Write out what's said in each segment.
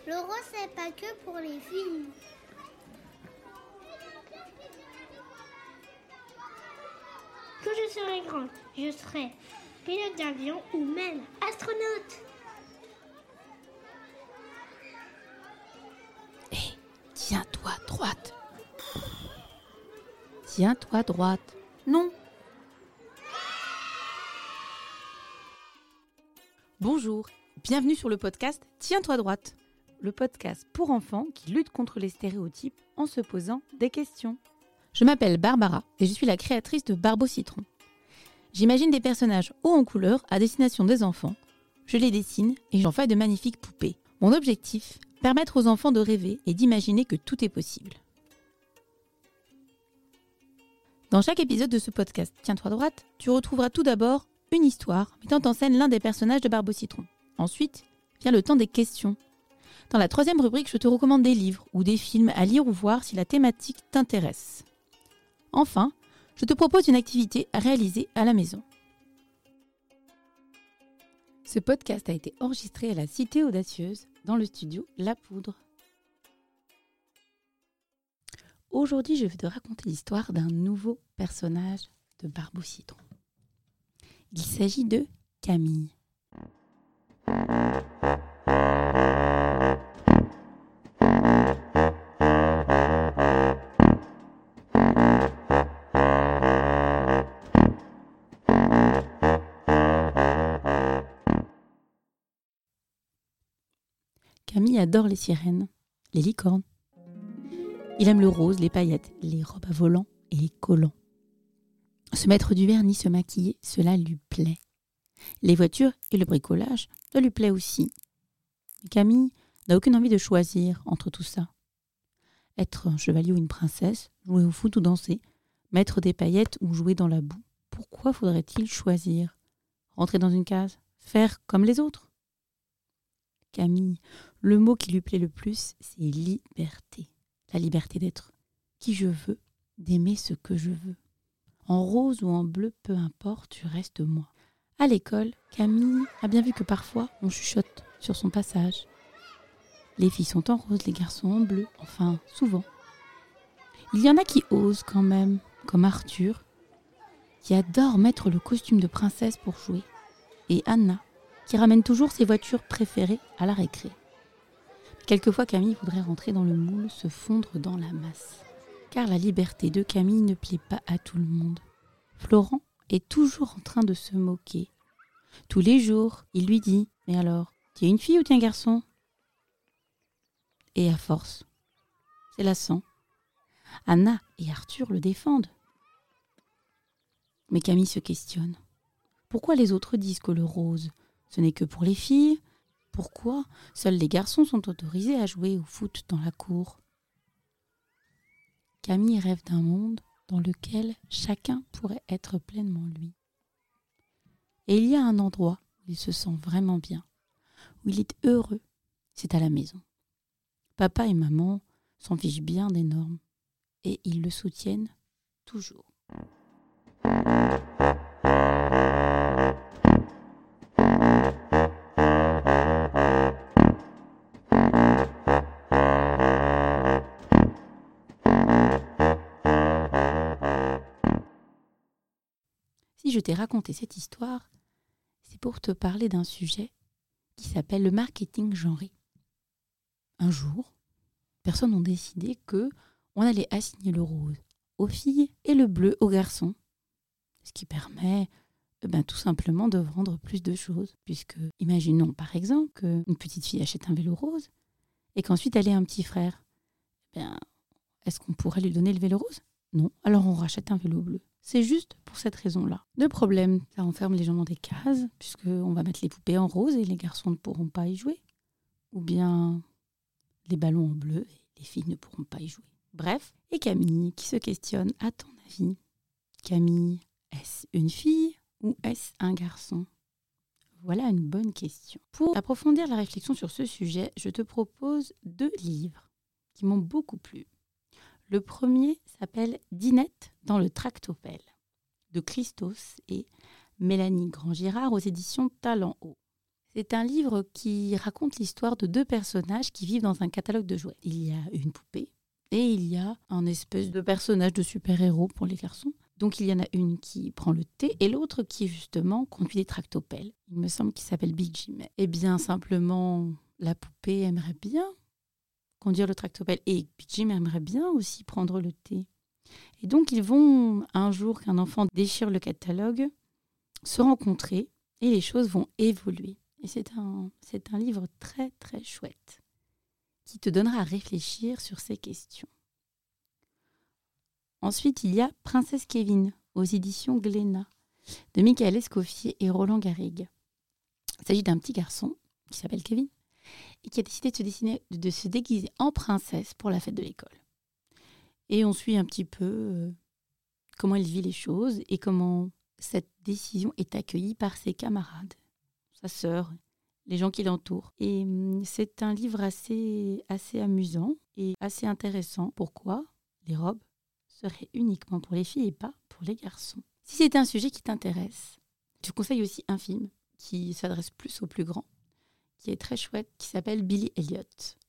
Le rose, c'est pas que pour les filles. Quand je serai grande, je serai pilote d'avion ou même astronaute. Hé, tiens-toi droite. Tiens-toi droite. Non. Bonjour, bienvenue sur le podcast Tiens-toi droite. Le podcast pour enfants qui lutte contre les stéréotypes en se posant des questions. Je m'appelle Barbara et je suis la créatrice de Barbe au citron. J'imagine des personnages hauts en couleur à destination des enfants. Je les dessine et j'en fais de magnifiques poupées. Mon objectif, permettre aux enfants de rêver et d'imaginer que tout est possible. Dans chaque épisode de ce podcast Tiens-toi droite, tu retrouveras tout d'abord une histoire mettant en scène l'un des personnages de Barbe au citron. Ensuite, vient le temps des questions. Dans la troisième rubrique, je te recommande des livres ou des films à lire ou voir si la thématique t'intéresse. Enfin, je te propose une activité à réaliser à la maison. Ce podcast a été enregistré à la Cité Audacieuse, dans le studio La Poudre. Aujourd'hui, je vais te raconter l'histoire d'un nouveau personnage de Barbe au citron. Il s'agit de Camille. Camille adore les sirènes, les licornes. Il aime le rose, les paillettes, les robes à volants et les collants. Se mettre du vernis, se maquiller, cela lui plaît. Les voitures et le bricolage, ça lui plaît aussi. Mais Camille n'a aucune envie de choisir entre tout ça. Être un chevalier ou une princesse, jouer au foot ou danser, mettre des paillettes ou jouer dans la boue. Pourquoi faudrait-il choisir ? Rentrer dans une case ? Faire comme les autres ? Camille, le mot qui lui plaît le plus, c'est liberté. La liberté d'être qui je veux, d'aimer ce que je veux. En rose ou en bleu, peu importe, tu restes moi. À l'école, Camille a bien vu que parfois on chuchote sur son passage. Les filles sont en rose, les garçons en bleu, enfin souvent. Il y en a qui osent quand même, comme Arthur, qui adore mettre le costume de princesse pour jouer, et Anna, qui ramène toujours ses voitures préférées à la récré. Quelquefois, Camille voudrait rentrer dans le moule, se fondre dans la masse. Car la liberté de Camille ne plaît pas à tout le monde. Florent est toujours en train de se moquer. Tous les jours, il lui dit « Mais alors, tu es une fille ou tu es un garçon ?» Et à force, c'est lassant. Anna et Arthur le défendent. Mais Camille se questionne. Pourquoi les autres disent que le rose, ce n'est que pour les filles ? Pourquoi seuls les garçons sont autorisés à jouer au foot dans la cour ? Camille rêve d'un monde dans lequel chacun pourrait être pleinement lui. Et il y a un endroit où il se sent vraiment bien, où il est heureux, c'est à la maison. Papa et maman s'en fichent bien des normes et ils le soutiennent toujours. Si je t'ai raconté cette histoire, c'est pour te parler d'un sujet qui s'appelle le marketing genré. Un jour, personnes ont décidé qu'on allait assigner le rose aux filles et le bleu aux garçons. Ce qui permet tout simplement de vendre plus de choses. Puisque, imaginons par exemple qu'une petite fille achète un vélo rose et qu'ensuite elle ait un petit frère. Est-ce qu'on pourrait lui donner le vélo rose ? Non, alors on rachète un vélo bleu. C'est juste pour cette raison-là. Le problème, ça enferme les gens dans des cases, puisqu'on va mettre les poupées en rose et les garçons ne pourront pas y jouer. Ou bien les ballons en bleu et les filles ne pourront pas y jouer. Bref, et Camille qui se questionne, à ton avis, Camille, est-ce une fille ou est-ce un garçon ? Voilà une bonne question. Pour approfondir la réflexion sur ce sujet, je te propose 2 livres qui m'ont beaucoup plu. Le premier s'appelle Dinette dans le tractopelle de Christos et Mélanie Grand-Girard aux éditions Talent Haut. C'est un livre qui raconte l'histoire de 2 personnages qui vivent dans un catalogue de jouets. Il y a une poupée et il y a un espèce de personnage de super-héros pour les garçons. Donc il y en a une qui prend le thé et l'autre qui justement conduit des tractopelles. Il me semble qu'il s'appelle Big Jim. Eh bien simplement, la poupée aimerait bien conduire le tractopelle et Big Jim aimerait bien aussi prendre le thé. Et donc ils vont, un jour qu'un enfant déchire le catalogue, se rencontrer et les choses vont évoluer. Et c'est un livre très très chouette qui te donnera à réfléchir sur ces questions. Ensuite, il y a Princesse Kévin aux éditions Glénat de Michael Escoffier et Roland Garrigue. Il s'agit d'un petit garçon qui s'appelle Kevin et qui a décidé de se déguiser en princesse pour la fête de l'école. Et on suit un petit peu comment il vit les choses et comment cette décision est accueillie par ses camarades, sa sœur, les gens qui l'entourent. Et c'est un livre assez amusant et assez intéressant. Pourquoi les robes seraient uniquement pour les filles et pas pour les garçons? Si c'est un sujet qui t'intéresse, je conseille aussi un film qui s'adresse plus aux plus grands, qui est très chouette, qui s'appelle Billy Elliot.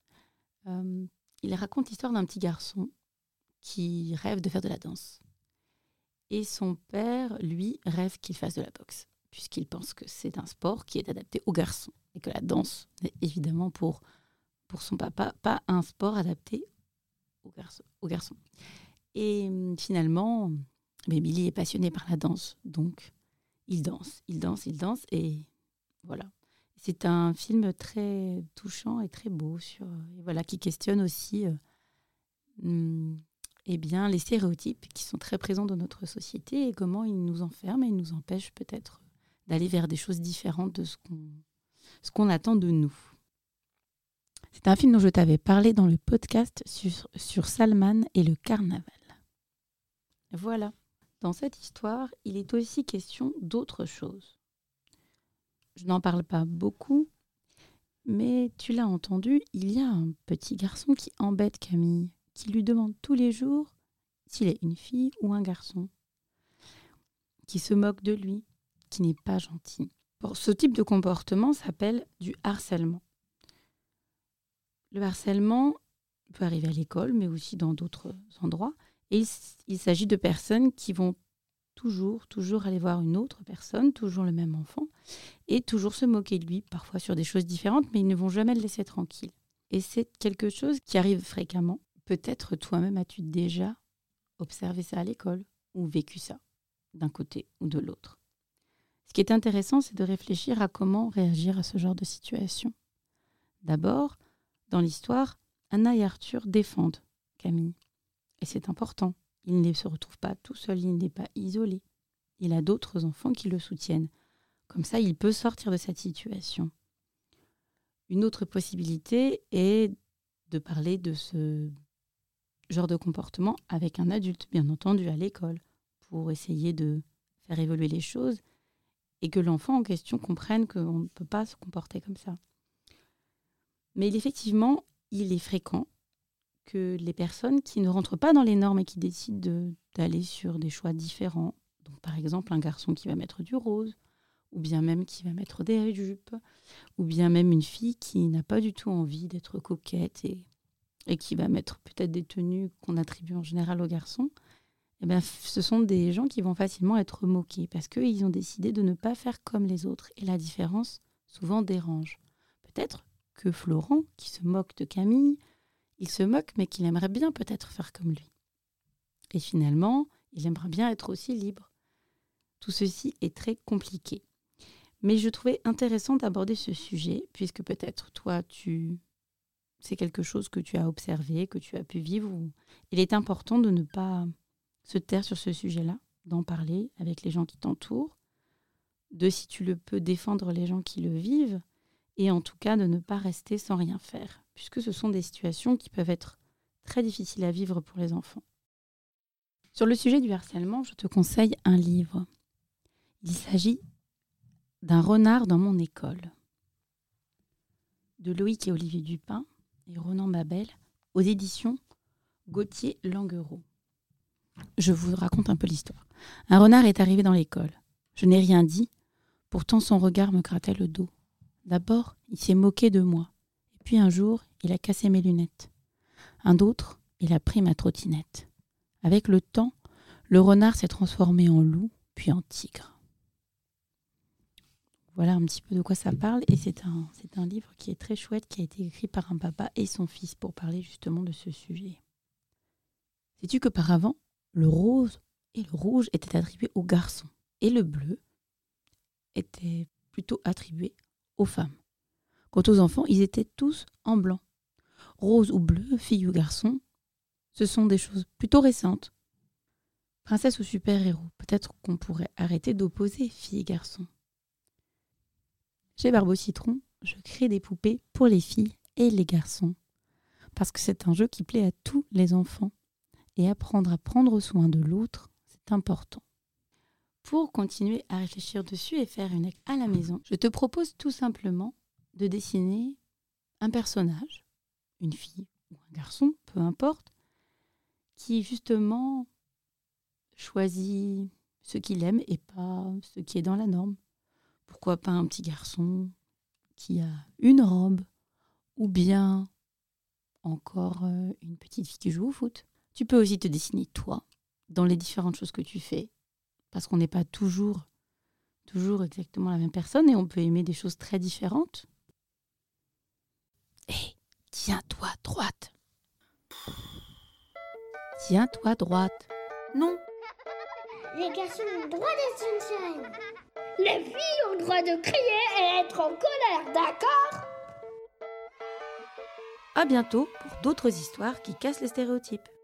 Il raconte l'histoire d'un petit garçon qui rêve de faire de la danse. Et son père, lui, rêve qu'il fasse de la boxe, puisqu'il pense que c'est un sport qui est adapté aux garçons, et que la danse n'est évidemment pour son papa pas un sport adapté aux garçons. Et finalement, Billy est passionné par la danse, donc il danse, et voilà. C'est un film très touchant et très beau, qui questionne aussi les stéréotypes qui sont très présents dans notre société et comment ils nous enferment et ils nous empêchent peut-être d'aller vers des choses différentes de ce qu'on attend de nous. C'est un film dont je t'avais parlé dans le podcast sur Salman et le carnaval. Voilà. Dans cette histoire, il est aussi question d'autre chose. Je n'en parle pas beaucoup, mais tu l'as entendu, il y a un petit garçon qui embête Camille, qui lui demande tous les jours s'il est une fille ou un garçon, qui se moque de lui, qui n'est pas gentil. Ce type de comportement s'appelle du harcèlement. Le harcèlement peut arriver à l'école, mais aussi dans d'autres endroits. Et il s'agit de personnes qui vont toujours aller voir une autre personne, toujours le même enfant, et toujours se moquer de lui, parfois sur des choses différentes, mais ils ne vont jamais le laisser tranquille. Et c'est quelque chose qui arrive fréquemment. Peut-être toi-même as-tu déjà observé ça à l'école ou vécu ça d'un côté ou de l'autre. Ce qui est intéressant, c'est de réfléchir à comment réagir à ce genre de situation. D'abord, dans l'histoire, Anna et Arthur défendent Camille. Et c'est important. Il ne se retrouve pas tout seul, il n'est pas isolé. Il a d'autres enfants qui le soutiennent. Comme ça, il peut sortir de cette situation. Une autre possibilité est de parler de ce genre de comportement avec un adulte, bien entendu, à l'école, pour essayer de faire évoluer les choses et que l'enfant en question comprenne qu'on ne peut pas se comporter comme ça. Mais effectivement, il est fréquent que les personnes qui ne rentrent pas dans les normes et qui décident d'aller sur des choix différents, donc par exemple un garçon qui va mettre du rose, ou bien même qui va mettre des jupes, ou bien même une fille qui n'a pas du tout envie d'être coquette et qui va mettre peut-être des tenues qu'on attribue en général aux garçons, eh bien, ce sont des gens qui vont facilement être moqués parce qu'ils ont décidé de ne pas faire comme les autres. Et la différence, souvent, dérange. Peut-être que Florent, qui se moque de Camille, il se moque, mais qu'il aimerait bien peut-être faire comme lui. Et finalement, il aimerait bien être aussi libre. Tout ceci est très compliqué. Mais je trouvais intéressant d'aborder ce sujet, puisque peut-être toi, c'est quelque chose que tu as observé, que tu as pu vivre. Il est important de ne pas se taire sur ce sujet-là, d'en parler avec les gens qui t'entourent, de, si tu le peux, défendre les gens qui le vivent, et en tout cas de ne pas rester sans rien faire, puisque ce sont des situations qui peuvent être très difficiles à vivre pour les enfants. Sur le sujet du harcèlement, je te conseille un livre. Il s'agit d'un renard dans mon école, de Loïc et Olivier Dupin et Ronan Babel, aux éditions Gauthier-Languereau. Je vous raconte un peu l'histoire. Un renard est arrivé dans l'école. Je n'ai rien dit, pourtant son regard me grattait le dos. D'abord, il s'est moqué de moi. Et puis un jour, il a cassé mes lunettes. Un autre, il a pris ma trottinette. Avec le temps, le renard s'est transformé en loup, puis en tigre. Voilà un petit peu de quoi ça parle. Et c'est un livre qui est très chouette, qui a été écrit par un papa et son fils pour parler justement de ce sujet. Sais-tu qu'auparavant, le rose et le rouge étaient attribués aux garçons et le bleu était plutôt attribué aux femmes. Quant aux enfants, ils étaient tous en blanc. Rose ou bleu, fille ou garçon, ce sont des choses plutôt récentes. Princesse ou super-héros, peut-être qu'on pourrait arrêter d'opposer filles et garçons. Chez Barbeau Citron, je crée des poupées pour les filles et les garçons, parce que c'est un jeu qui plaît à tous les enfants. Et apprendre à prendre soin de l'autre, c'est important. Pour continuer à réfléchir dessus et faire une à la maison, je te propose tout simplement de dessiner un personnage, une fille ou un garçon, peu importe, qui justement choisit ce qu'il aime et pas ce qui est dans la norme. Pourquoi pas un petit garçon qui a une robe ou bien encore une petite fille qui joue au foot. Tu peux aussi te dessiner toi dans les différentes choses que tu fais parce qu'on n'est pas toujours exactement la même personne et on peut aimer des choses très différentes. Hé, tiens-toi droite. Tiens-toi droite. Non. Les garçons ont le droit d'être sunshine. Les filles ont le droit de crier et être en colère, d'accord ? À bientôt pour d'autres histoires qui cassent les stéréotypes.